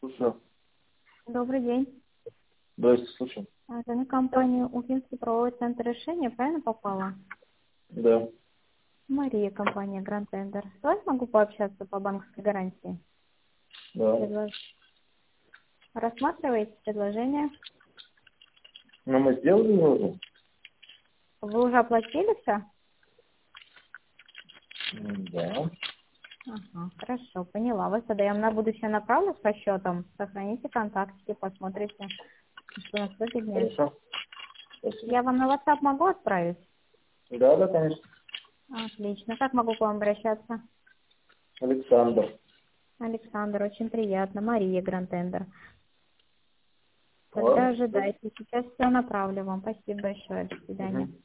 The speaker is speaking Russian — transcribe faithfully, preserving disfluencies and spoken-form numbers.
Слушаю. Добрый день. Здрасте, слушаю. А, Это на компанию Уфимский правовой центр решения, правильно попала? Да. Мария, компания Grand Tender. С вами могу пообщаться по банковской гарантии? Да. Предлож- Рассматриваете предложение? Но мы сделали его уже? Вы уже оплатили все? М, Да. Ага, хорошо, поняла вас. Тогда я вам на будущее направлю со счетом. Сохраните контактики, посмотрите, что нас выгоднее. Хорошо. Спасибо. Я вам на WhatsApp могу отправить? Да, да, конечно. Отлично. Как могу к вам обращаться? Александр. Александр, очень приятно. Мария, Grand Tender. Тогда Ладно. ожидайте. Сейчас все направлю вам. Спасибо большое. До свидания. Мгм.